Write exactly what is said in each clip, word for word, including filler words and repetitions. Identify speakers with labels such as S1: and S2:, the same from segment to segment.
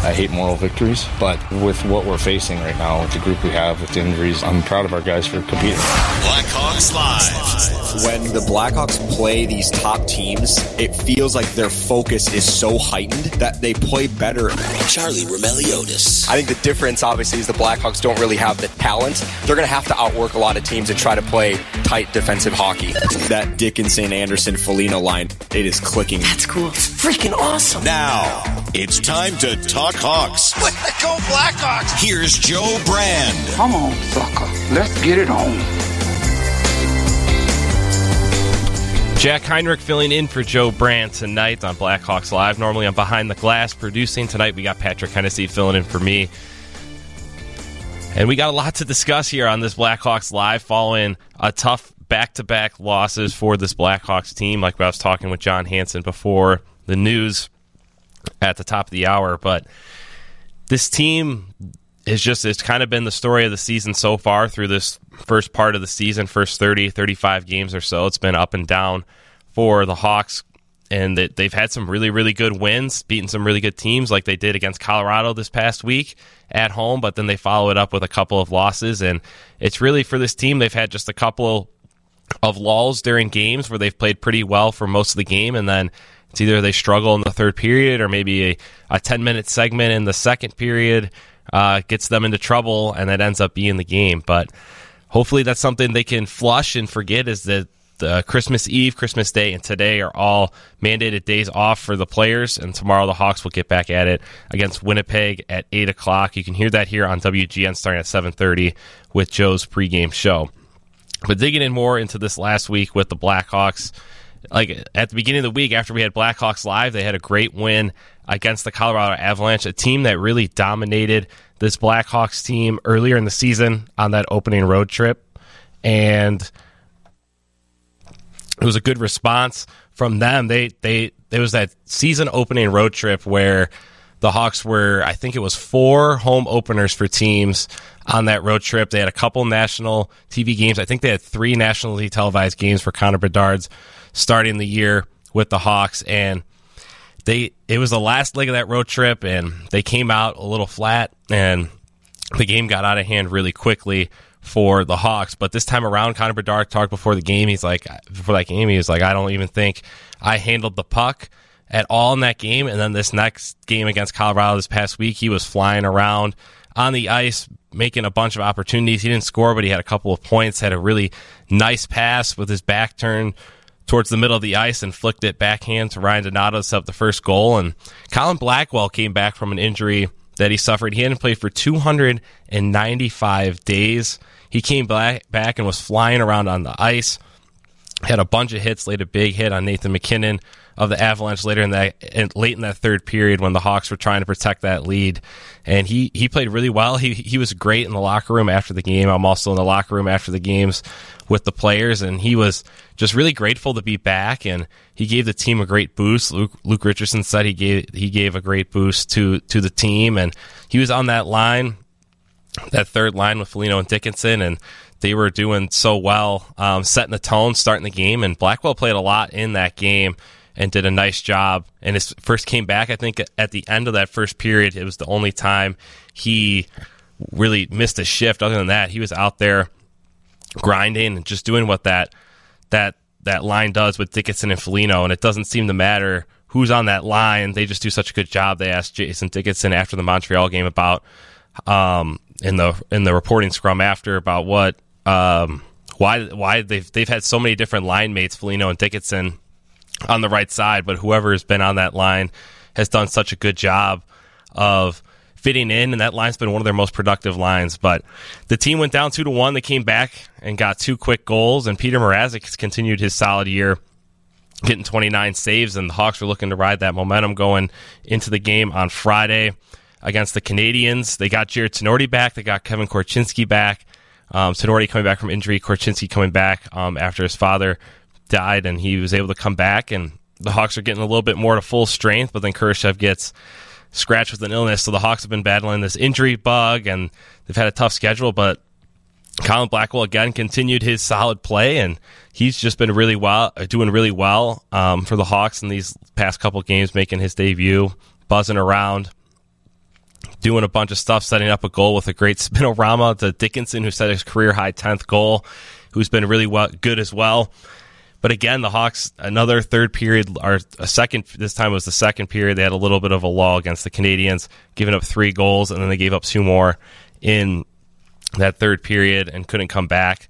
S1: I hate moral victories, but with what we're facing right now, with the group we have, with the injuries, I'm proud of our guys for competing.
S2: Blackhawks Live.
S3: When the Blackhawks play these top teams, it feels like their focus is so heightened that they play better.
S2: Charlie Roumeliotis.
S3: I think the difference, obviously, is the Blackhawks don't really have the talent. They're going to have to outwork a lot of teams and try to play tight defensive hockey. That Dickinson, Anderson, Foligno line, it is clicking.
S4: That's cool. It's freaking awesome.
S2: Now, it's time to talk Hawks.
S5: Let's go Blackhawks.
S2: Here's Joe Brand.
S6: Come on, sucker. Let's get it on.
S7: Jack Heinrich filling in for Joe Brand tonight on Blackhawks Live. Normally I'm behind the glass producing. Tonight we got Patrick Hennessy filling in for me. And we got a lot to discuss here on this Blackhawks Live following a tough back-to-back losses for this Blackhawks team, like I was talking with John Hansen before the news at the top of the hour. But this team is just, it's kind of been the story of the season so far through this first part of the season, first thirty, thirty-five games or so. It's been up and down for the Hawks, and they've had some really, really good wins, beating some really good teams like they did against Colorado this past week at home, but then they follow it up with a couple of losses. And it's really, for this team, they've had just a couple of lulls during games where they've played pretty well for most of the game, and then it's either they struggle in the third period or maybe a, a ten-minute segment in the second period uh, gets them into trouble, and that ends up being the game. But hopefully that's something they can flush and forget, is that the Christmas Eve, Christmas Day, and today are all mandated days off for the players, and tomorrow the Hawks will get back at it against Winnipeg at eight o'clock. You can hear that here on W G N starting at seven thirty with Joe's pregame show. But digging in more into this last week with the Blackhawks, like at the beginning of the week after we had Blackhawks Live, they had a great win against the Colorado Avalanche, a team that really dominated this Blackhawks team earlier in the season on that opening road trip. And it was a good response from them. They they there was that season opening road trip where the Hawks were, I think it was four home openers for teams on that road trip. They had a couple national T V games. I think they had three nationally televised games for Connor Bedard's starting the year with the Hawks. And they it was the last leg of that road trip, and they came out a little flat, and the game got out of hand really quickly for the Hawks. But this time around, Connor Bedard talked before the game. He's like, before that game, he was like, I don't even think I handled the puck at all in that game. And then this next game against Colorado this past week, he was flying around on the ice, making a bunch of opportunities. He didn't score, but he had a couple of points, had a really nice pass with his back turned towards the middle of the ice and flicked it backhand to Ryan Donato to set up the first goal. And Colin Blackwell came back from an injury that he suffered. He hadn't played for two hundred ninety-five days. He came back and was flying around on the ice, had a bunch of hits, laid a big hit on Nathan McKinnon of the Avalanche later in that, late in that third period when the Hawks were trying to protect that lead. And he, he played really well. He he was great in the locker room after the game. I'm also in the locker room after the games with the players, and he was just really grateful to be back, and he gave the team a great boost. Luke, Luke Richardson said he gave he gave a great boost to to the team, and he was on that line, that third line with Foligno and Dickinson, and they were doing so well, um, setting the tone, starting the game, and Blackwell played a lot in that game and did a nice job. And his first came back, I think, at the end of that first period. It was the only time he really missed a shift. Other than that, he was out there grinding and just doing what that that that line does with Dickinson and Foligno, and it doesn't seem to matter who's on that line. They just do such a good job. They asked Jason Dickinson after the Montreal game about um, in the in the reporting scrum after about what um, why why they've they've had so many different line mates, Foligno and Dickinson, on the right side, but whoever has been on that line has done such a good job of fitting in, and that line's been one of their most productive lines. But the team went down two to one. They came back and got two quick goals, and Peter Mrazek has continued his solid year, getting twenty-nine saves, and the Hawks are looking to ride that momentum going into the game on Friday against the Canadiens. They got Jared Tenorti back. They got Kevin Korchinski back. Um, Tenorti coming back from injury, Korchinski coming back um, after his father died, and he was able to come back, and the Hawks are getting a little bit more to full strength, but then Kurashev gets scratched with an illness, so the Hawks have been battling this injury bug, and they've had a tough schedule, but Colin Blackwell again continued his solid play, and he's just been really well, doing really well um, for the Hawks in these past couple games, making his debut, buzzing around doing a bunch of stuff, setting up a goal with a great spinorama to Dickinson, who set his career-high tenth goal, who's been really well, good as well. But again, the Hawks, another third period, or a second, this time it was the second period, they had a little bit of a lull against the Canadians, giving up three goals, and then they gave up two more in that third period and couldn't come back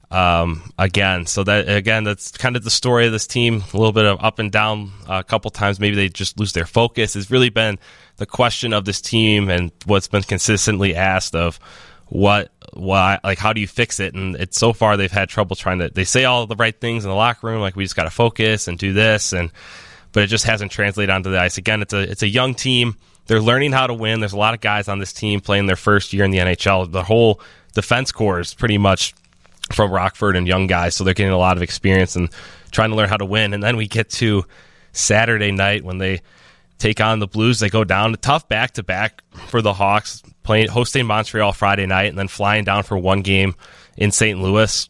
S7: um, again. So that again, that's kind of the story of this team, a little bit of up and down uh, a couple times. Maybe they just lose their focus. It's really been the question of this team and what's been consistently asked of what, why, like, how do you fix it? And it's so far they've had trouble trying to, they say all the right things in the locker room, like we just got to focus and do this, and but it just hasn't translated onto the ice. Again, it's a it's a young team. They're learning how to win. There's a lot of guys on this team playing their first year in the N H L. The whole defense core is pretty much from Rockford and young guys, so they're getting a lot of experience and trying to learn how to win. And then we get to Saturday night when they take on the Blues. They go down, a tough back-to-back for the Hawks, playing hosting Montreal Friday night and then flying down for one game in Saint Louis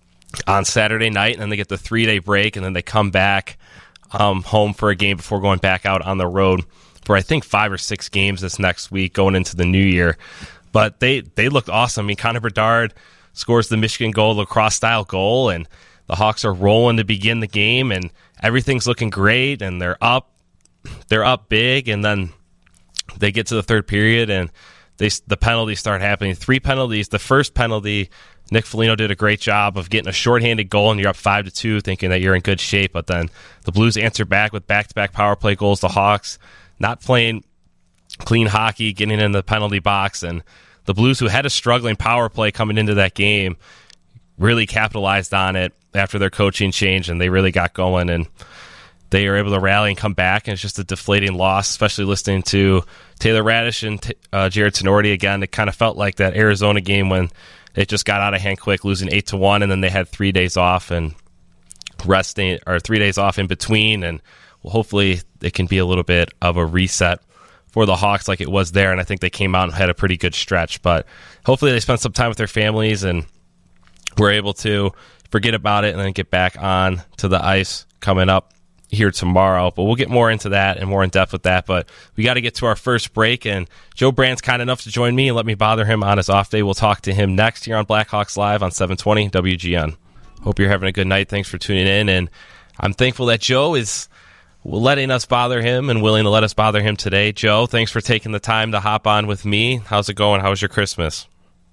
S7: on Saturday night, and then they get the three-day break, and then they come back um, home for a game before going back out on the road for, I think, five or six games this next week going into the new year. But they, they looked awesome. I mean, Connor Bedard scores the Michigan goal, lacrosse-style goal, and the Hawks are rolling to begin the game, and everything's looking great, and they're up. They're up big, and then they get to the third period, and they the penalties start happening. Three penalties. The first penalty, Nick Foligno did a great job of getting a shorthanded goal, and you're up five to two, thinking that you're in good shape. But then the Blues answer back with back-to-back power play goals. The Hawks not playing clean hockey, getting in the penalty box, and the Blues, who had a struggling power play coming into that game, really capitalized on it after their coaching change, and they really got going, and they are able to rally and come back, and it's just a deflating loss, especially listening to Taylor Radish and uh, Jared Tenorti again. It kind of felt like that Arizona game when it just got out of hand quick, losing eight to one, and then they had three days off and resting, or three days off in between, and well, hopefully it can be a little bit of a reset for the Hawks like it was there, and I think they came out and had a pretty good stretch. But hopefully they spent some time with their families and were able to forget about it and then get back on to the ice coming up here tomorrow. But we'll get more into that and more in depth with that. But we got to get to our first break, and Joe Brand's kind enough to join me and let me bother him on his off day. We'll talk to him next here on Blackhawks Live on seven twenty W G N. Hope you're having a good night. Thanks for tuning in, and I'm thankful that Joe is letting us bother him and willing to let us bother him today. Joe, thanks for taking the time to hop on with me. How's it going? How was your Christmas?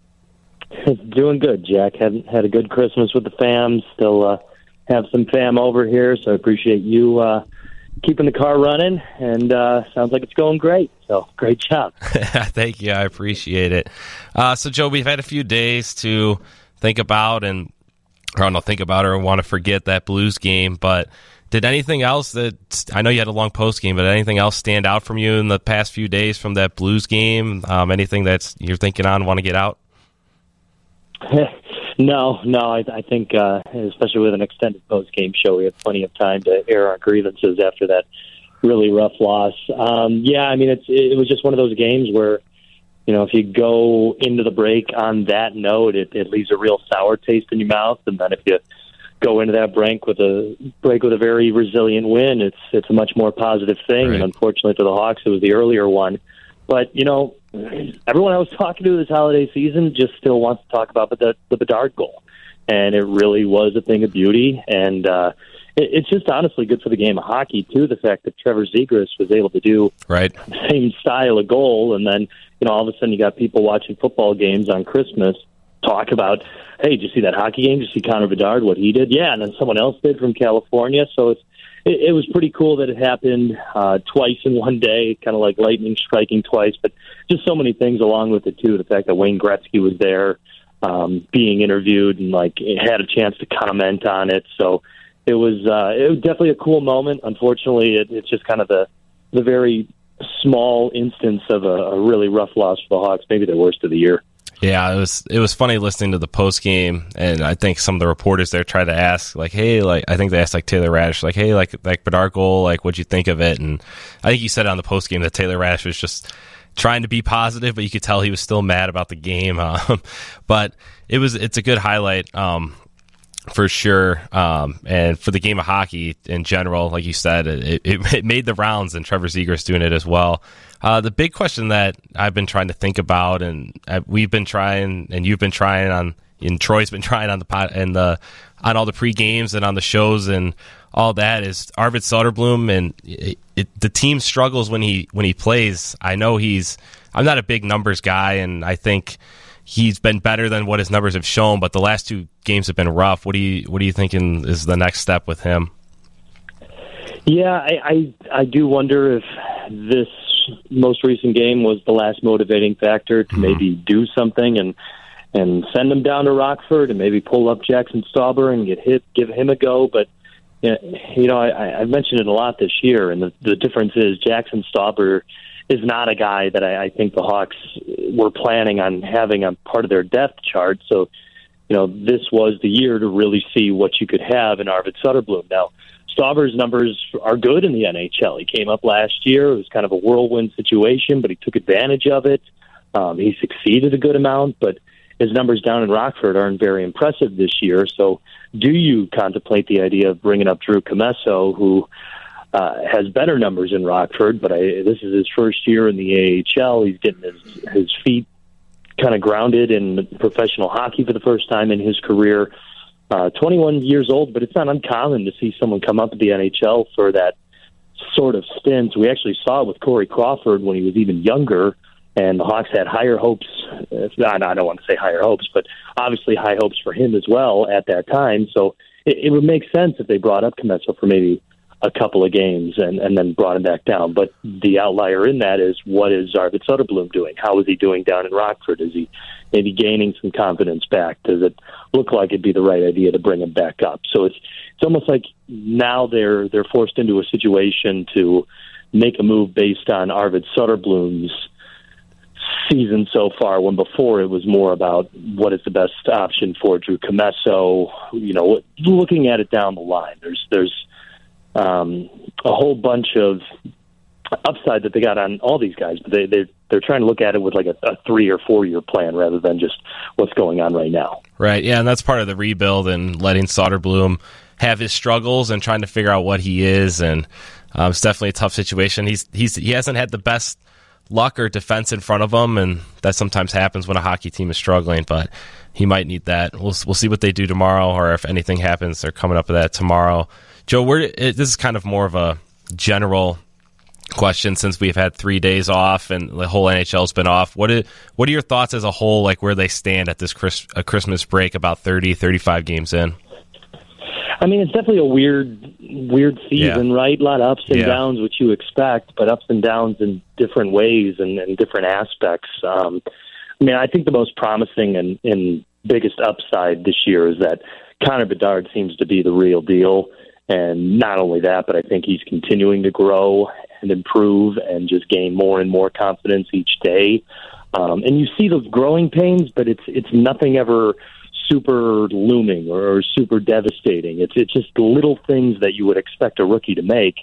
S8: It's doing good, Jack. Had had a good Christmas with the fam. Still uh, have some fam over here, so I appreciate you uh, keeping the car running, and uh, sounds like it's going great. So great job.
S7: Thank you. I appreciate it. Uh, so, Joe, we've had a few days to think about and or I don't know, think about or want to forget that Blues game, but did anything else that, I know you had a long post game, but anything else stand out from you in the past few days from that Blues game? Um, anything that's you're thinking on, want to get out?
S8: No, no. I, I think, uh, especially with an extended post-game show, we had plenty of time to air our grievances after that really rough loss. Um, yeah, I mean, it's it was just one of those games where, you know, if you go into the break on that note, it, it leaves a real sour taste in your mouth, and then if you go into that break with a break with a very resilient win, it's it's a much more positive thing. Right. And unfortunately for the Hawks, it was the earlier one. But, you know, everyone I was talking to this holiday season just still wants to talk about the, the Bedard goal. And it really was a thing of beauty. And uh, it, it's just honestly good for the game of hockey, too, the fact that Trevor Zegras was able to do
S7: right.
S8: the same style of goal. And then, you know, all of a sudden you got people watching football games on Christmas talk about, hey, did you see that hockey game? Did you see Connor Bedard, what he did? Yeah, and then someone else did from California. So it's It, it was pretty cool that it happened uh, twice in one day, kind of like lightning striking twice, but just so many things along with it, too. The fact that Wayne Gretzky was there um, being interviewed and like had a chance to comment on it. So it was, uh, it was definitely a cool moment. Unfortunately, it, it's just kind of the, the very small instance of a, a really rough loss for the Hawks, maybe the worst of the year.
S7: Yeah, it was it was funny listening to the post game, and I think some of the reporters there tried to ask, like, hey, like I think they asked like Taylor Radish, like, hey, like like Bedard goal, like what'd you think of it? And I think you said on the post game that Taylor Radish was just trying to be positive, but you could tell he was still mad about the game. Um, but it was it's a good highlight. Um, for sure. Um, and for the game of hockey in general, like you said, it, it, it made the rounds, and Trevor Zegras doing it as well. Uh, the big question that I've been trying to think about, and I, we've been trying, and you've been trying on, and Troy's been trying on the pot and the on all the pre games and on the shows and all that, is Arvid Soderblom, and it, it, the team struggles when he when he plays. I know he's. I'm not a big numbers guy, and I think he's been better than what his numbers have shown. But the last two games have been rough. What do you What are you thinking is the next step with him?
S8: Yeah, I I, I do wonder if this most recent game was the last motivating factor to mm-hmm. maybe do something and and send him down to Rockford and maybe pull up Jackson Stauber and get hit, give him a go. But you know, I, I've mentioned it a lot this year, and the, the difference is Jackson Stauber is not a guy that I, I think the Hawks were planning on having a part of their depth chart. So, you know, this was the year to really see what you could have in Arvid Soderblom. Now, Stauber's numbers are good in the N H L. He came up last year. It was kind of a whirlwind situation, but he took advantage of it. Um, he succeeded a good amount, but his numbers down in Rockford aren't very impressive this year. So do you contemplate the idea of bringing up Drew Commesso, who uh, has better numbers in Rockford, but I, this is his first year in the A H L. He's getting his, his feet kind of grounded in professional hockey for the first time in his career. Uh, twenty-one years old, but it's not uncommon to see someone come up at the N H L for that sort of stint. We actually saw it with Corey Crawford when he was even younger, and the Hawks had higher hopes. I don't want to say higher hopes, but obviously high hopes for him as well at that time. So it, it would make sense if they brought up Commesso for maybe a couple of games and, and then brought him back down. But the outlier in that is, what is Arvid Soderblom doing? How is he doing down in Rockford? Is he maybe gaining some confidence back? Does it look like it'd be the right idea to bring him back up? So it's it's almost like now they're they're forced into a situation to make a move based on Arvid Soderblom's season so far, when before it was more about what is the best option for Drew Commesso. You know, looking at it down the line, there's there's um, a whole bunch of upside that they got on all these guys, but they they they're trying to look at it with like a, a three or four year plan rather than just what's going on right now.
S7: Right, yeah, and that's part of the rebuild and letting Soderblom have his struggles and trying to figure out what he is, and um, it's definitely a tough situation. He's he's he hasn't had the best luck or defense in front of him, and that sometimes happens when a hockey team is struggling, but he might need that. We'll we'll see what they do tomorrow, or if anything happens, they're coming up with that tomorrow. Joe, where it, this is kind of more of a general question, since we've had three days off and the whole N H L's been off. What is, what are your thoughts as a whole, like where they stand at this Chris, a Christmas break, about thirty, thirty-five games in?
S8: I mean, it's definitely a weird, weird season, yeah. right? A lot of ups and yeah. downs, which you expect, but ups and downs in different ways and, and different aspects. Um, I mean, I think the most promising and, and biggest upside this year is that Connor Bedard seems to be the real deal. And not only that, but I think he's continuing to grow and improve and just gain more and more confidence each day. Um, and you see those growing pains, but it's it's nothing ever super looming or super devastating. It's it's just little things that you would expect a rookie to make,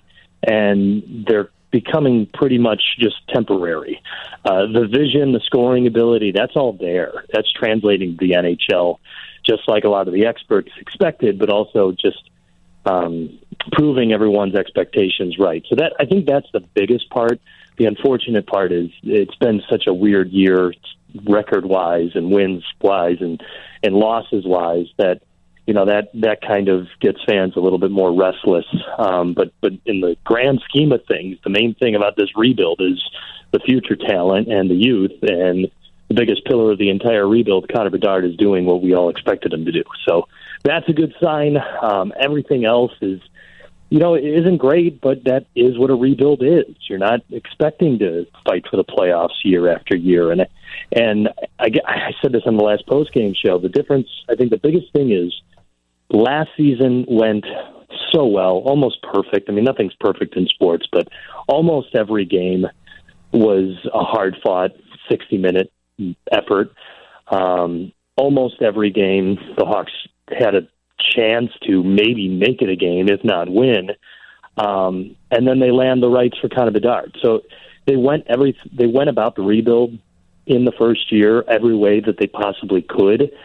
S8: and they're becoming pretty much just temporary. Uh, the vision, the scoring ability, that's all there. That's translating to the N H L, just like a lot of the experts expected, but also just um, proving everyone's expectations right. So that I think that's the biggest part. The unfortunate part is it's been such a weird year, record-wise and wins-wise and, and losses-wise, that you know that that kind of gets fans a little bit more restless. Um, but but in the grand scheme of things, the main thing about this rebuild is the future talent and the youth. And the biggest pillar of the entire rebuild, Connor Bedard, is doing what we all expected him to do. So that's a good sign. Um, everything else is, you know, it isn't great, but that is what a rebuild is. You're not expecting to fight for the playoffs year after year. And and I, I said this on the last postgame show. The difference, I think the biggest thing is last season went so well, almost perfect. I mean, nothing's perfect in sports, but almost every game was a hard-fought sixty-minute effort. Um, almost every game, the Hawks had a chance to maybe make it a game, if not win. Um, and then they land the rights for Connor Bedard. So they went every they went about the rebuild in the first year every way that they possibly could.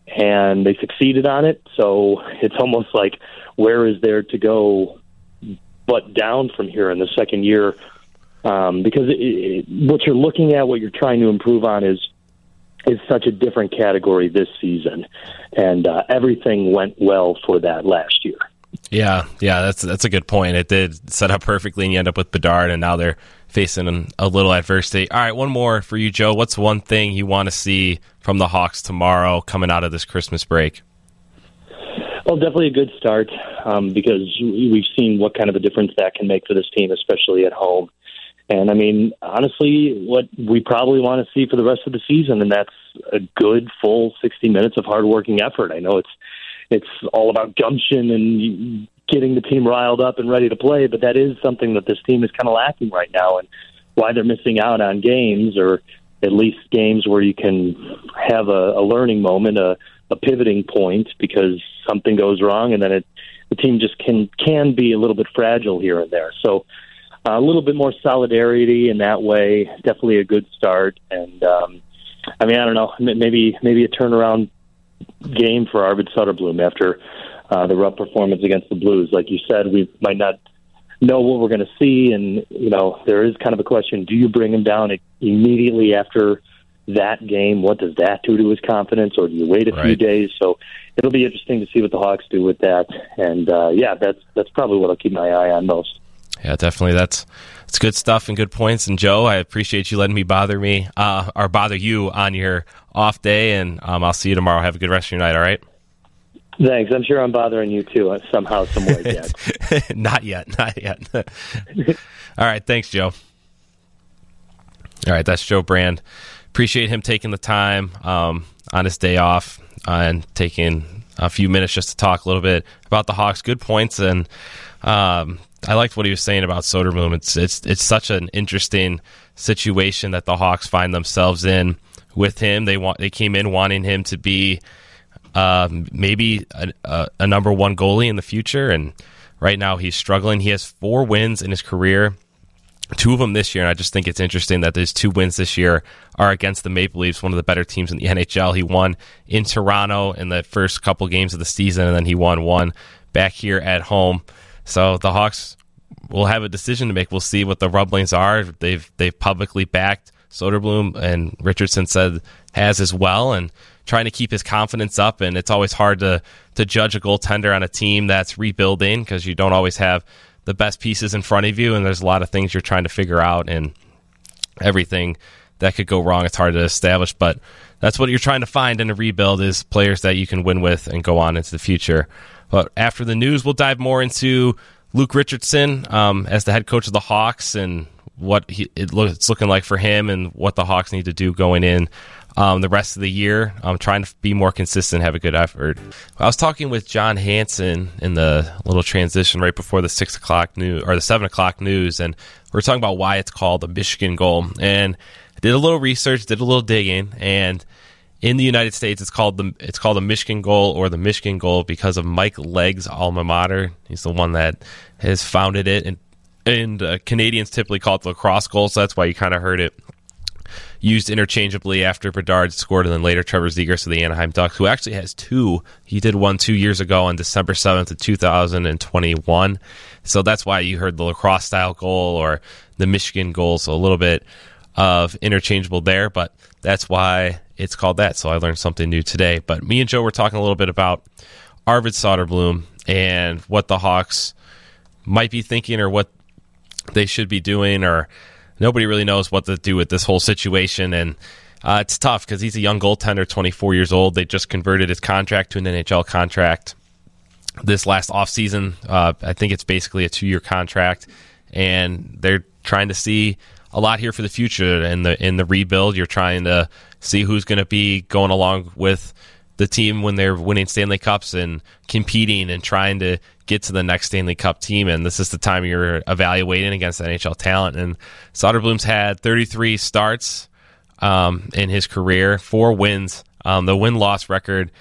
S8: and they succeeded on it. So it's almost like, where is there to go but down from here in the second year? Um, because it, it, what you're looking at, what you're trying to improve on is is such a different category this season, and uh, everything went well for that last year.
S7: Yeah, yeah, that's that's a good point. It did set up perfectly, and you end up with Bedard, and now they're facing an, a little adversity. All right, one more for you, Joe. What's one thing you want to see from the Hawks tomorrow coming out of this Christmas break?
S8: Well, definitely a good start, um, because we've seen what kind of a difference that can make for this team, especially at home. And, I mean, honestly, what we probably want to see for the rest of the season, and that's a good, full sixty minutes of hard-working effort. I know it's it's all about gumption and getting the team riled up and ready to play, but that is something that this team is kind of lacking right now, and why they're missing out on games, or at least games where you can have a, a learning moment, a, a pivoting point, because something goes wrong, and then it, the team just can can be a little bit fragile here and there. So uh, a little bit more solidarity in that way, definitely a good start. And um, I mean, I don't know, maybe maybe a turnaround game for Arvid Soderblom after uh, the rough performance against the Blues. Like you said, we might not know what we're going to see, and you know, there is kind of a question: do you bring him down immediately after that game? What does that do to his confidence, or do you wait a
S7: right.
S8: few days? So it'll be interesting to see what the Hawks do with that. And uh, yeah, that's that's probably what I'll keep my eye on most.
S7: Yeah, definitely. That's it's good stuff and good points. And Joe, I appreciate you letting me bother me uh, or bother you on your off day. And um, I'll see you tomorrow. Have a good rest of your night. All right.
S8: Thanks. I'm sure I'm bothering you too, uh, somehow, some way yet.
S7: Not yet. Not yet. All right. Thanks, Joe. All right. That's Joe Brand. Appreciate him taking the time um, on his day off uh, and taking a few minutes just to talk a little bit about the Hawks. Good points. And um, I liked what he was saying about Soderblom. It's, it's, it's such an interesting situation that the Hawks find themselves in with him. They want, they came in wanting him to be Uh, maybe a, a, a number one goalie in the future, and right now he's struggling. He has four wins in his career, two of them this year, and I just think it's interesting that those two wins this year are against the Maple Leafs, one of the better teams in the N H L. He won in Toronto in the first couple games of the season, and then he won one back here at home. So the Hawks will have a decision to make. We'll see what the rumblings are. They've they've publicly backed Soderblom, and Richardson said has as well, and trying to keep his confidence up. And it's always hard to to judge a goaltender on a team that's rebuilding, because you don't always have the best pieces in front of you, and there's a lot of things you're trying to figure out, and everything that could go wrong, it's hard to establish. But that's what you're trying to find in a rebuild, is players that you can win with and go on into the future. But after the news, we'll dive more into Luke Richardson um, as the head coach of the Hawks, and what he, it look, it's looking like for him, and what the Hawks need to do going in Um, the rest of the year. I'm trying to be more consistent, have a good effort. I was talking with John Hansen in the little transition right before the six o'clock news or the seven o'clock news, and we we're talking about why it's called the Michigan goal. And I did a little research, did a little digging, and in the United States, it's called the it's called the Michigan goal, or the Michigan goal, because of Mike Legg's alma mater. He's the one that has founded it, and and uh, Canadians typically call it the lacrosse goal, so that's why you kind of heard it used interchangeably after Bedard scored, and then later Trevor Zegras of the Anaheim Ducks, who actually has two. He did one two years ago on December seventh of two thousand twenty-one. So that's why you heard the lacrosse-style goal or the Michigan goal, so a little bit of interchangeable there, but that's why it's called that. So I learned something new today. But me and Joe were talking a little bit about Arvid Soderblom and what the Hawks might be thinking, or what they should be doing, or nobody really knows what to do with this whole situation, and uh, it's tough because he's a young goaltender, twenty-four years old. They just converted his contract to an N H L contract this last offseason. Uh, I think it's basically a two-year contract, and they're trying to see a lot here for the future. In the in the rebuild, you're trying to see who's going to be going along with the team when they're winning Stanley Cups and competing and trying to get to the next Stanley Cup team. And this is the time you're evaluating against N H L talent. And Soderblom's had thirty-three starts um, in his career, four wins. Um, the win-loss record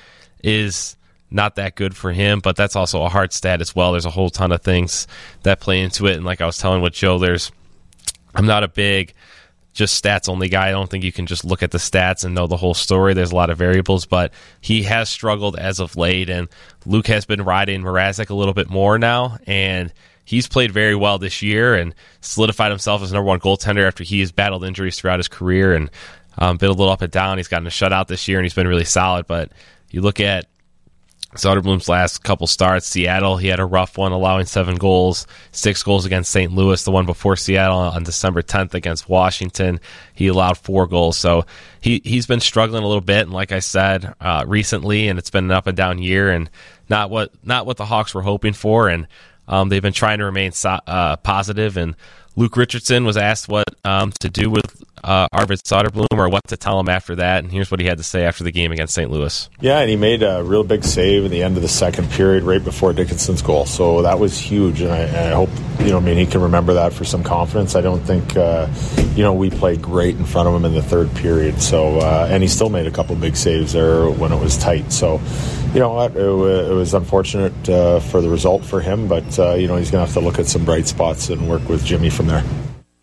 S7: is not that good for him, but that's also a hard stat as well. There's a whole ton of things that play into it. And like I was telling with Joe, there's I'm not a big just stats only guy. I don't think you can just look at the stats and know the whole story. There's a lot of variables, but he has struggled as of late, and Luke has been riding Mrazek a little bit more now, and he's played very well this year and solidified himself as number one goaltender after he has battled injuries throughout his career and um, been a little up and down. He's gotten a shutout this year, and he's been really solid, but you look at Soderblom's last couple starts. Seattle, he had a rough one, allowing seven goals, six goals against Saint Louis. The one before Seattle on December tenth against Washington, he allowed four goals. So he, he's been struggling a little bit, and like I said, uh, recently, and it's been an up and down year, and not what not what the Hawks were hoping for, and um, they've been trying to remain so, uh, positive, and Luke Richardson was asked what um, to do with uh, Arvid Soderblom or what to tell him after that, and here's what he had to say after the game against Saint Louis.
S9: Yeah, and he made a real big save in the end of the second period right before Dickinson's goal, so that was huge, and I, and I hope, you know, I mean, he can remember that for some confidence. I don't think, uh, you know, we played great in front of him in the third period, so uh, and he still made a couple big saves there when it was tight, so you know what, it, it was unfortunate uh, for the result for him, but uh, you know, he's going to have to look at some bright spots and work with Jimmy from there.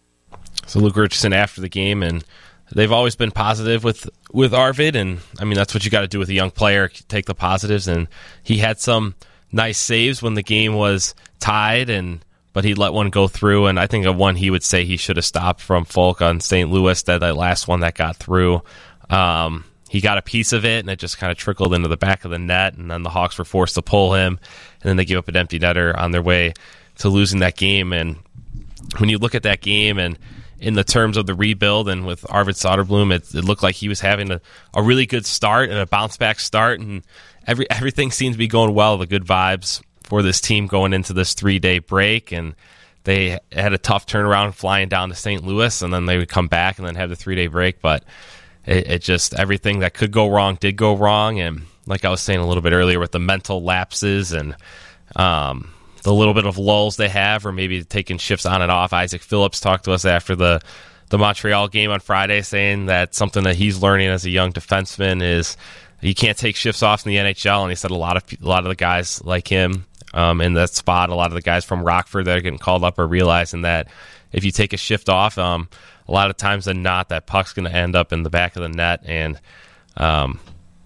S7: So Luke Richardson after the game, and they've always been positive with, with Arvid, and I mean, that's what you got to do with a young player, take the positives, and he had some nice saves when the game was tied, and but he let one go through, and I think of one he would say he should have stopped from Folk on Saint Louis, that, that last one that got through. Um, he got a piece of it, and it just kind of trickled into the back of the net, and then the Hawks were forced to pull him, and then they gave up an empty netter on their way to losing that game. And when you look at that game, and in the terms of the rebuild, and with Arvid Soderblom, it, it looked like he was having a, a really good start and a bounce-back start, and every everything seemed to be going well, the good vibes for this team going into this three-day break, and they had a tough turnaround flying down to Saint Louis, and then they would come back and then have the three-day break, but it, it just, everything that could go wrong did go wrong, and like I was saying a little bit earlier with the mental lapses and um, the little bit of lulls they have, or maybe taking shifts on and off. Isaac Phillips talked to us after the, the Montreal game on Friday, saying that something that he's learning as a young defenseman is you can't take shifts off in the N H L, and he said a lot of a lot of the guys like him um, in that spot, a lot of the guys from Rockford that are getting called up are realizing that if you take a shift off, um, a lot of times than not, that puck's going to end up in the back of the net, and um,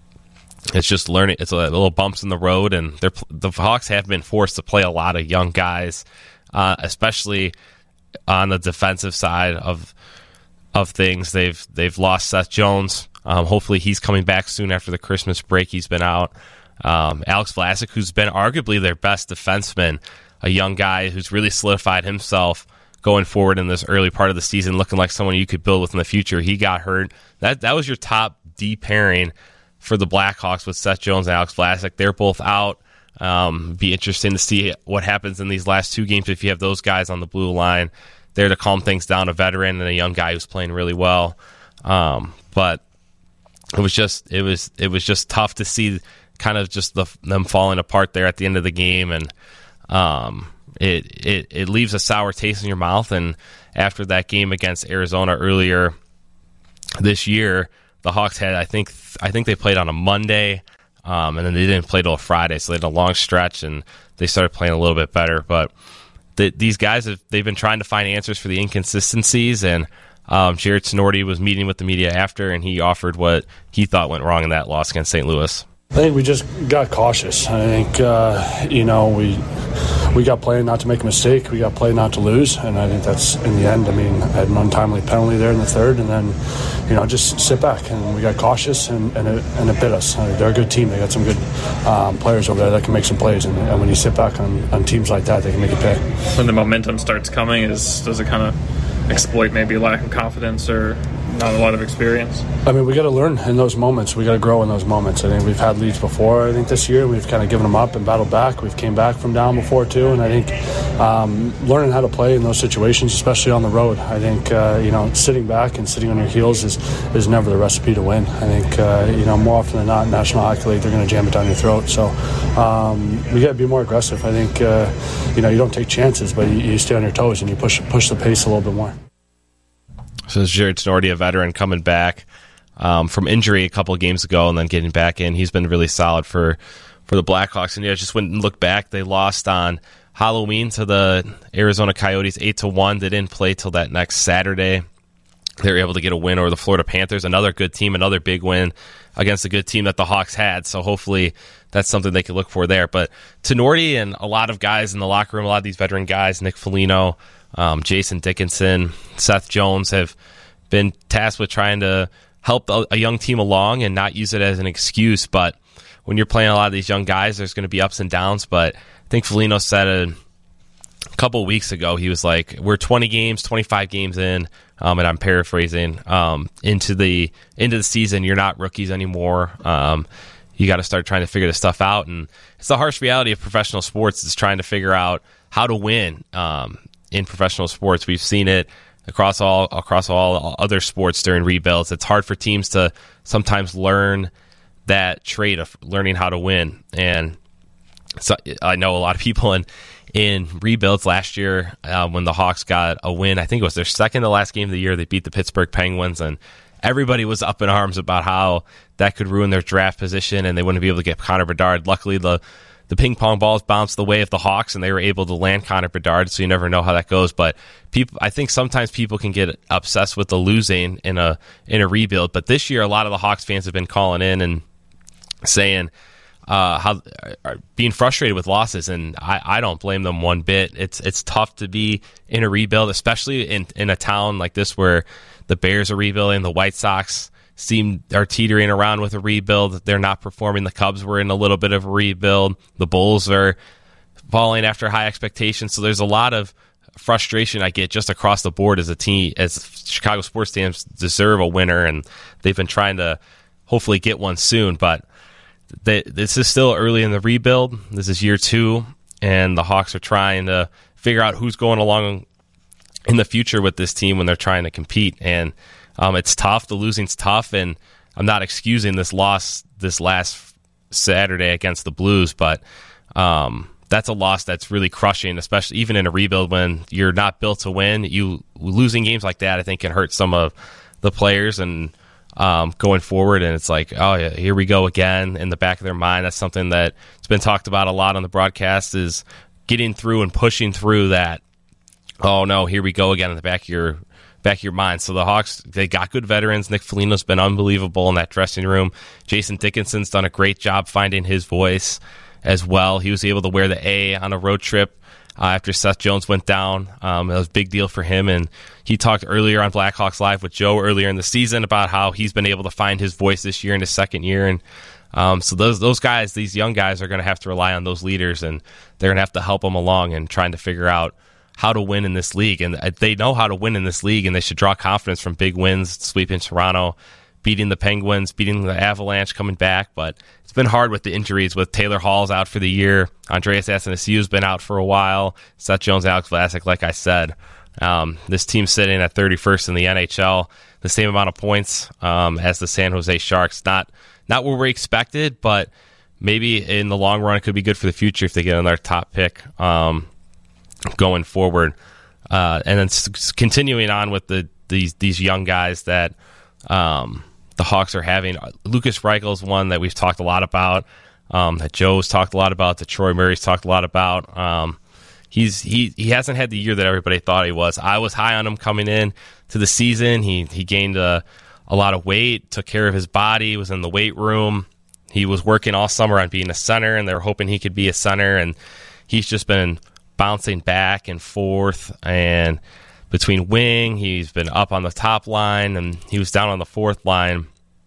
S7: it's just learning. It's a little bumps in the road, and the Hawks have been forced to play a lot of young guys, uh, especially on the defensive side of of things. They've they've lost Seth Jones. Um, hopefully, he's coming back soon after the Christmas break. He's been out. Um, Alex Vlasic, who's been arguably their best defenseman, a young guy who's really solidified himself going forward in this early part of the season, looking like someone you could build with in the future. He got hurt. That that was your top D pairing for the Blackhawks with Seth Jones and Alex Vlasic. They're both out. Um, be interesting to see what happens in these last two games if you have those guys on the blue line there to calm things down, a veteran and a young guy who's playing really well. Um, but it was just it was it was just tough to see kind of just the, them falling apart there at the end of the game, and um, it, it it leaves a sour taste in your mouth. And after that game against Arizona earlier this year, the Hawks had I think I think they played on a Monday, um, and then they didn't play till Friday, so they had a long stretch and they started playing a little bit better. But the, these guys have they've been trying to find answers for the inconsistencies, and um, Jared Sonorti was meeting with the media after, and he offered what he thought went wrong in that loss against Saint Louis.
S10: I think we just got cautious. I think, uh, you know, we we got playing not to make a mistake. We got playing not to lose. And I think that's, in the end, I mean, I had an untimely penalty there in the third. And then, you know, just sit back. And we got cautious, and, and, it, and it bit us. I mean, they're a good team. They got some good um, players over there that can make some plays. And, and when you sit back on, on teams like that, they can make it pay.
S11: When the momentum starts coming, is does it kind of exploit maybe lack of confidence or not a lot of experience?
S10: I mean, we got to learn in those moments. We got to grow in those moments. I think we've had leads before. I think this year we've kind of given them up and battled back. We've came back from down before too, and I think um, learning how to play in those situations, especially on the road. I think uh, you know, sitting back and sitting on your heels is is never the recipe to win. I think uh, you know, more often than not, National Hockey League, they're going to jam it down your throat. So um, we got to be more aggressive. I think uh, you know, you don't take chances, but you, you stay on your toes and you push push the pace a little bit more.
S7: So it's Jared Sonorti, a veteran, coming back um, from injury a couple of games ago and then getting back in. He's been really solid for, for the Blackhawks. And yeah, just went and looked back. They lost on Halloween to the Arizona Coyotes eight to one. They didn't play till that next Saturday they were able to get a win over the Florida Panthers, another good team, another big win against a good team that the Hawks had. So hopefully that's something they can look for there. But Tinordi and a lot of guys in the locker room, a lot of these veteran guys, Nick Foligno, um, Jason Dickinson, Seth Jones, have been tasked with trying to help a, a young team along and not use it as an excuse. But when you're playing a lot of these young guys, there's going to be ups and downs. But I think Foligno said a, a couple of weeks ago, he was like, we're twenty games, twenty-five games in, um, and I'm paraphrasing, um, into the into the season. You're not rookies anymore. Um, you got to start trying to figure this stuff out. And it's the harsh reality of professional sports, is trying to figure out how to win um, in professional sports. We've seen it across all across all other sports during rebuilds. It's hard for teams to sometimes learn that trait of learning how to win. And so I know a lot of people in in rebuilds last year, uh, when the Hawks got a win, I think it was their second to last game of the year, they beat the Pittsburgh Penguins, and everybody was up in arms about how that could ruin their draft position and they wouldn't be able to get Connor Bedard. Luckily, the the ping pong balls bounced the way of the Hawks, and they were able to land Connor Bedard, so you never know how that goes. But people, I think sometimes people can get obsessed with the losing in a in a rebuild. But this year, a lot of the Hawks fans have been calling in and saying uh, how are being frustrated with losses, and I, I don't blame them one bit. It's it's tough to be in a rebuild, especially in, in a town like this where the Bears are rebuilding, the White Sox seem are teetering around with a rebuild. They're not performing. The Cubs were in a little bit of a rebuild. The Bulls are falling after high expectations. So there's a lot of frustration I get just across the board as a team, as Chicago sports teams deserve a winner, and they've been trying to hopefully get one soon. But they, this is still early in the rebuild. This is year two, and the Hawks are trying to figure out who's going along in the future with this team when they're trying to compete. And Um, it's tough. The losing's tough, and I'm not excusing this loss this last Saturday against the Blues, but um, that's a loss that's really crushing, especially even in a rebuild when you're not built to win. You losing games like that, I think, can hurt some of the players and um, going forward. And it's like, oh yeah, here we go again in the back of their mind. That's something that's been talked about a lot on the broadcast, is getting through and pushing through that. Oh no, here we go again in the back of your. back of your mind. So the Hawks, they got good veterans. Nick Foligno's been unbelievable in that dressing room. Jason Dickinson's done a great job finding his voice as well. He was able to wear the A on a road trip uh, after Seth Jones went down. Um, it was a big deal for him, and he talked earlier on Blackhawks Live with Joe earlier in the season about how he's been able to find his voice this year in his second year. And um, so those those guys, these young guys, are going to have to rely on those leaders, and they're going to have to help them along and trying to figure out how to win in this league. And they know how to win in this league, and they should draw confidence from big wins, sweeping Toronto, beating the Penguins, beating the Avalanche, coming back. But it's been hard with the injuries, with Taylor Hall's out for the year. Andreas Athanasiou's been out for a while. Seth Jones, Alex Vlasic, like I said. Um, this team's sitting at thirty-first in the N H L, the same amount of points um, as the San Jose Sharks. Not not what we expected, but maybe in the long run it could be good for the future if they get another top pick um going forward. Uh, and then s- continuing on with the these these young guys that um, the Hawks are having. Lucas Reichel's one that we've talked a lot about, um, that Joe's talked a lot about, that Troy Murray's talked a lot about. Um, he's he he hasn't had the year that everybody thought he was. I was high on him coming in to the season. He he gained a, a lot of weight, took care of his body, was in the weight room. He was working all summer on being a center, and they were hoping he could be a center, and he's just been bouncing back and forth and between wing. He's been up on the top line, and he was down on the fourth line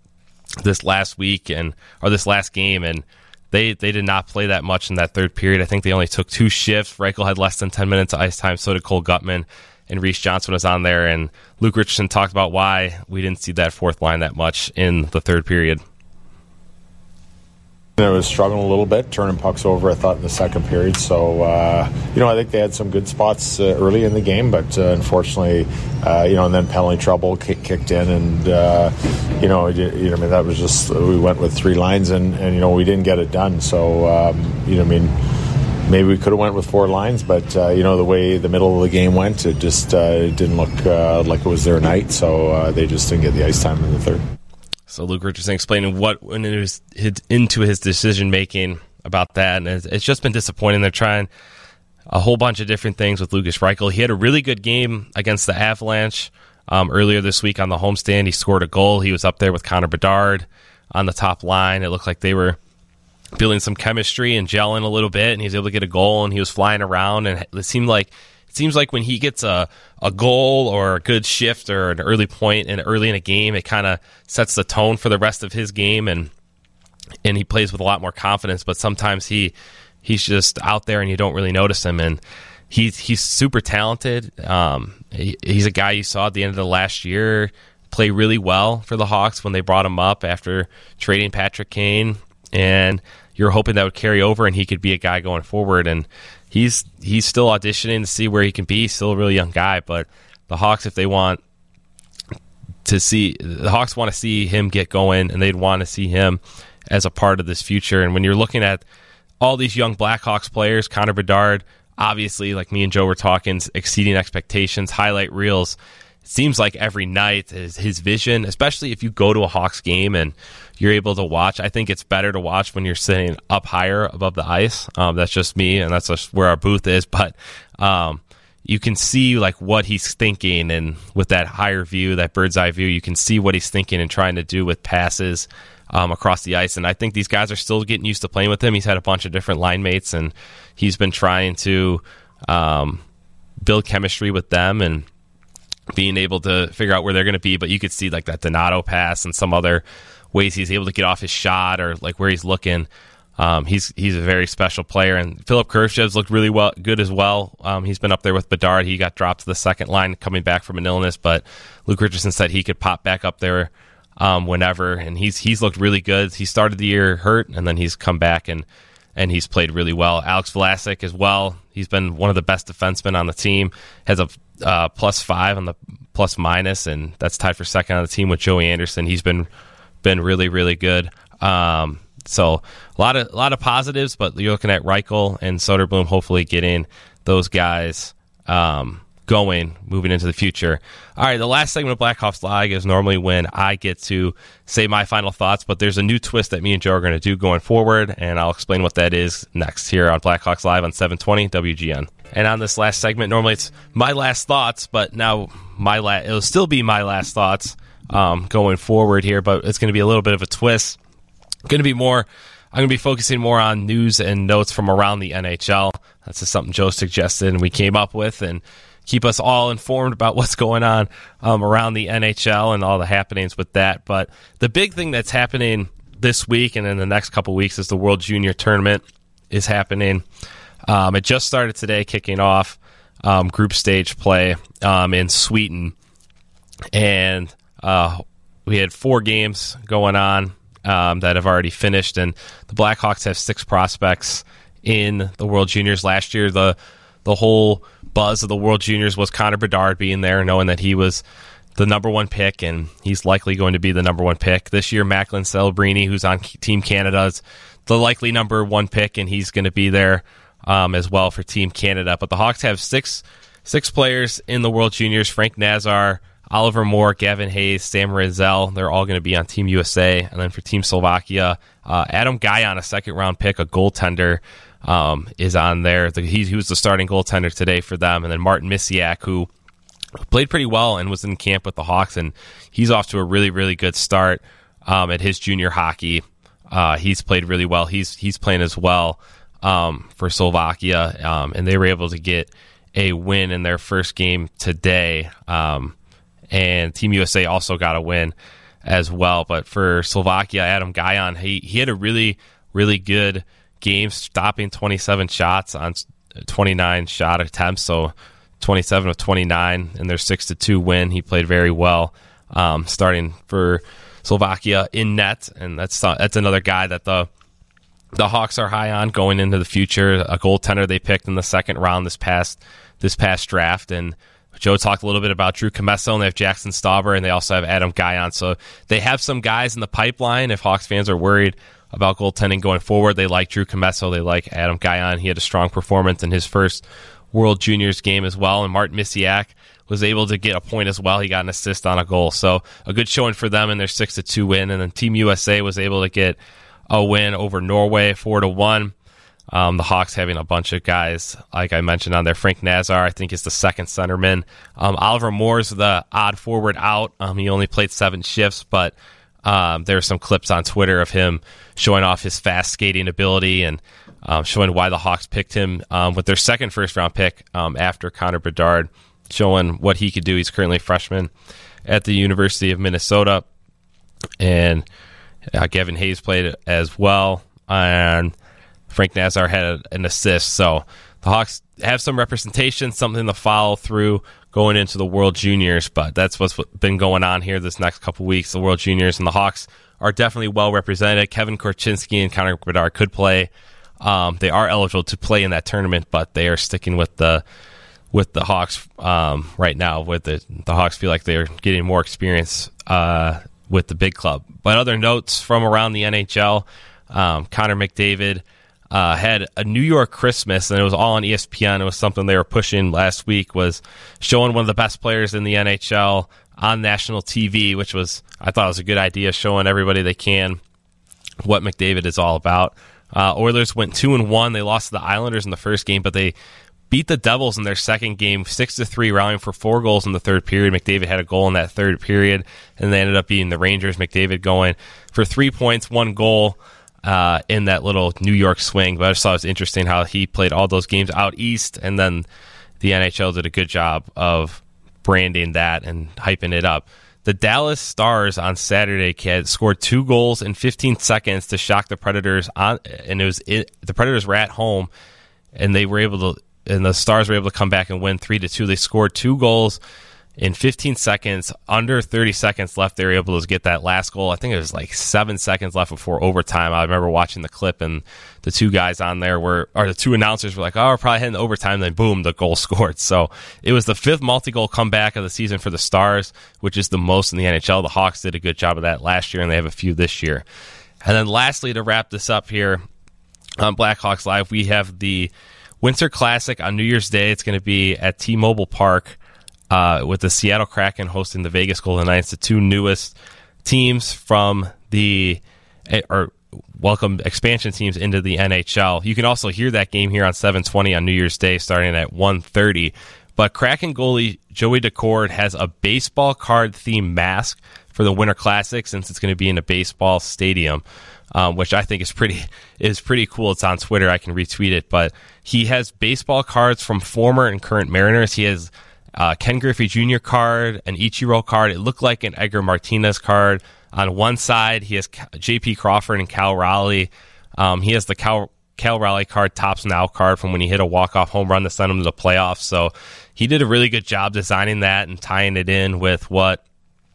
S7: this last week and or this last game, and they they did not play that much in that third period. I think they only took two shifts. Reichel had less than ten minutes of ice time, so did Cole Gutman, and Reese Johnson was on there, and Luke Richardson talked about why we didn't see that fourth line that much in the third period.
S9: I was struggling a little bit, turning pucks over, I thought, in the second period. So, uh, you know, I think they had some good spots uh, early in the game, but uh, unfortunately, uh, you know, and then penalty trouble kick, kicked in, and, uh, you know, you, you know, I mean, that was just, we went with three lines, and, and you know, we didn't get it done. So, um, you know, I mean, maybe we could have went with four lines, but, uh, you know, the way the middle of the game went, it just uh, didn't look uh, like it was their night, so uh, they just didn't get the ice time in the third.
S7: So Luke Richardson explaining what went into his, into his decision-making about that, and it's, it's just been disappointing. They're trying a whole bunch of different things with Lucas Reichel. He had a really good game against the Avalanche Um, earlier this week on the homestand, he scored a goal. He was up there with Connor Bedard on the top line. It looked like they were building some chemistry and gelling a little bit, and he was able to get a goal, and he was flying around, and it seemed like it seems like when he gets a, a goal or a good shift or an early point and early in a game, it kind of sets the tone for the rest of his game, and and he plays with a lot more confidence. But sometimes he he's just out there and you don't really notice him, and he's he's super talented. Um, he, he's a guy you saw at the end of the last year play really well for the Hawks when they brought him up after trading Patrick Kane, and you're hoping that would carry over and he could be a guy going forward. And he's he's still auditioning to see where he can be. He's still a really young guy, but the Hawks, if they want to see, the Hawks want to see him get going, and they'd want to see him as a part of this future. And when you're looking at all these young Blackhawks players, Connor Bedard, obviously, like me and Joe were talking, exceeding expectations, highlight reels. It seems like every night is his vision, especially if you go to a Hawks game and you're able to watch. I think it's better to watch when you're sitting up higher above the ice. Um, that's just me, and that's just where our booth is. But um, you can see like what he's thinking, and with that higher view, that bird's eye view, you can see what he's thinking and trying to do with passes um, across the ice. And I think these guys are still getting used to playing with him. He's had a bunch of different line mates, and he's been trying to um, build chemistry with them and being able to figure out where they're going to be. But you could see like that Donato pass and some other ways he's able to get off his shot or like where he's looking. Um, he's he's a very special player. And Philip Kurshev's looked really well, good as well. Um, he's been up there with Bedard. He got dropped to the second line coming back from an illness, but Luke Richardson said he could pop back up there um, whenever. And he's he's looked really good. He started the year hurt, and then he's come back and and he's played really well. Alex Vlasic as well. He's been one of the best defensemen on the team. Has a uh, plus five on the plus minus, and that's tied for second on the team with Joey Anderson. He's been been really, really good. Um, so a lot of a lot of positives, but you're looking at Reichel and Soderblom hopefully getting those guys um, going, moving into the future. All right, the last segment of Blackhawks Live is normally when I get to say my final thoughts, but there's a new twist that me and Joe are going to do going forward, and I'll explain what that is next here on Blackhawks Live on seven twenty W G N. And on this last segment, normally it's my last thoughts, but now my la- it'll still be my last thoughts um, going forward here, but it's going to be a little bit of a twist. Going to be more. I'm going to be focusing more on news and notes from around the N H L. That's just something Joe suggested and we came up with, and keep us all informed about what's going on um, around the N H L and all the happenings with that. But the big thing that's happening this week and in the next couple weeks is the World Junior Tournament is happening. Um, it just started today, kicking off um, group stage play um, in Sweden. And uh, we had four games going on um, that have already finished. And the Blackhawks have six prospects in the World Juniors. Last year, the the whole buzz of the World Juniors was Connor Bedard being there, knowing that he was the number one pick, and he's likely going to be the number one pick. This year, Macklin Celebrini, who's on Team Canada, is the likely number one pick, and he's going to be there um, as well for Team Canada. But the Hawks have six six players in the World Juniors: Frank Nazar, Oliver Moore, Gavin Hayes, Sam Rizal. They're all going to be on Team U S A. And then for Team Slovakia, uh, Adam Gajan, a second-round pick, a goaltender, um, is on there. The, he, he was the starting goaltender today for them. And then Martin Misiak, who played pretty well and was in camp with the Hawks, and he's off to a really, really good start um, at his junior hockey. Uh, he's played really well. He's he's playing as well um, for Slovakia, um, and they were able to get a win in their first game today. Um, and Team U S A also got a win as well. But for Slovakia, Adam Gajan, he, he had a really, really good game, stopping twenty-seven shots on twenty-nine shot attempts, so twenty-seven of twenty-nine in their six to two win. He played very well, um, starting for Slovakia in net, and that's that's another guy that the the Hawks are high on going into the future. A goaltender they picked in the second round this past this past draft. And Joe talked a little bit about Drew Commesso, and they have Jackson Stauber, and they also have Adam Gajan. So they have some guys in the pipeline. If Hawks fans are worried about goaltending going forward, they like Drew Commesso, they like Adam Gajan. He had a strong performance in his first World Juniors game as well, and Martin Misiak was able to get a point as well. He got an assist on a goal, so a good showing for them in their six to two win. And then Team U S A was able to get a win over Norway, four to one. Um, the Hawks having a bunch of guys, like I mentioned on there. Frank Nazar, I think, is the second centerman. Um, Oliver Moore's the odd forward out. Um, he only played seven shifts, but um, there are some clips on Twitter of him showing off his fast skating ability and um, showing why the Hawks picked him um, with their second first-round pick um, after Connor Bedard, showing what he could do. He's currently a freshman at the University of Minnesota, and uh, Gavin Hayes played as well, and Frank Nazar had an assist. So the Hawks have some representation, something to follow through going into the World Juniors, but that's what's been going on here this next couple weeks, the World Juniors, and the Hawks are definitely well represented. Kevin Korchinski and Connor Bedard could play. Um, they are eligible to play in that tournament, but they are sticking with the with the Hawks um, right now. With the, the Hawks feel like they're getting more experience uh, with the big club. But other notes from around the N H L, um, Connor McDavid Uh, had a New York Christmas, and it was all on E S P N. It was something they were pushing last week, was showing one of the best players in the N H L on national T V, which was, I thought was a good idea, showing everybody they can what McDavid is all about. Uh, Oilers went two and one. They lost to the Islanders in the first game, but they beat the Devils in their second game, six to three, rallying for four goals in the third period. McDavid had a goal in that third period, and they ended up beating the Rangers. McDavid going for three points, one goal. Uh, in that little New York swing. But I just thought it was interesting how he played all those games out east, and then the N H L did a good job of branding that and hyping it up. The Dallas Stars on Saturday had scored two goals in fifteen seconds to shock the Predators, on, and it was it, the Predators were at home, and they were able to, and the Stars were able to come back and win three to two. They scored two goals in fifteen seconds, under thirty seconds left. They were able to get that last goal. I think it was like seven seconds left before overtime. I remember watching the clip, and the two guys on there were, or the two announcers were like, oh, we're probably heading to overtime. Then boom, the goal scored. So it was the fifth multi-goal comeback of the season for the Stars, which is the most in the N H L. The Hawks did a good job of that last year, and they have a few this year. And then lastly, to wrap this up here on Blackhawks Live, we have the Winter Classic on New Year's Day. It's going to be at T-Mobile Park. Uh, with the Seattle Kraken hosting the Vegas Golden Knights, the two newest teams from the or welcome expansion teams into the N H L. You can also hear that game here on seven twenty on New Year's Day starting at one thirty. But Kraken goalie Joey Daccord has a baseball card themed mask for the Winter Classic, since it's going to be in a baseball stadium, um, which I think is pretty is pretty cool. It's on Twitter. I can retweet it. But he has baseball cards from former and current Mariners. He has Uh, Ken Griffey Junior card, an Ichiro card. It looked like an Edgar Martinez card. On one side, he has J P Crawford and Cal Raleigh. Um, he has the Cal, Cal Raleigh card, Tops Now card, from when he hit a walk-off home run to send him to the playoffs. So he did a really good job designing that and tying it in with what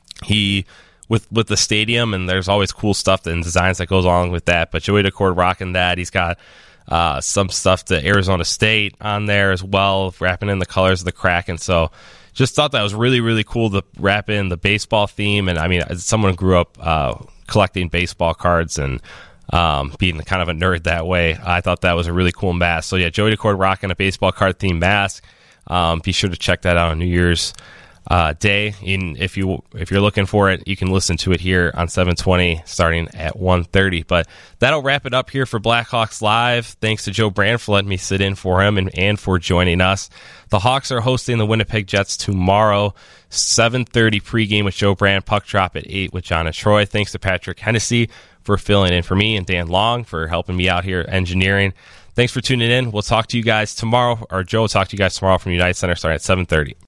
S7: he with with the stadium. And there's always cool stuff and designs that goes along with that. But Joey Daccord rocking that. He's got Uh, some stuff to Arizona State on there as well, wrapping in the colors of the Kraken. So just thought that was really, really cool to wrap in the baseball theme. And I mean, as someone who grew up uh, collecting baseball cards and um, being kind of a nerd that way, I thought that was a really cool mask. So yeah, Joey Daccord rocking a baseball card themed mask. Um, be sure to check that out on New Year's uh, Day. In, if you if you're looking for it, you can listen to it here on seven twenty starting at one thirty. But that'll wrap it up here for Blackhawks Live. Thanks to Joe Brand for letting me sit in for him and, and for joining us. The Hawks are hosting the Winnipeg Jets tomorrow, seven thirty pregame with Joe Brand, puck drop at eight with John and Troy. Thanks to Patrick Hennessy for filling in for me, and Dan Long for helping me out here engineering. Thanks for tuning in. We'll talk to you guys tomorrow, or Joe will talk to you guys tomorrow from United Center starting at seven thirty.